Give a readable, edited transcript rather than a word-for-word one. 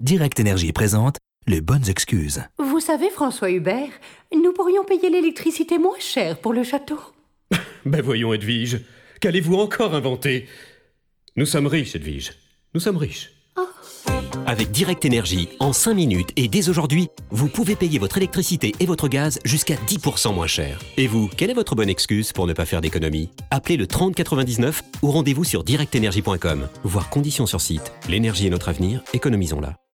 Direct Énergie présente les bonnes excuses. Vous savez, François Hubert, nous pourrions payer l'électricité moins cher pour le château. Ben voyons, Edwige, qu'allez-vous encore inventer? Nous sommes riches, Edwige. Nous sommes riches. Avec Direct Énergie, en 5 minutes et dès aujourd'hui, vous pouvez payer votre électricité et votre gaz jusqu'à 10% moins cher. Et vous, quelle est votre bonne excuse pour ne pas faire d'économie? Appelez le 30 99 ou rendez-vous sur directenergie.com. Voir conditions sur site. L'énergie est notre avenir, économisons-la.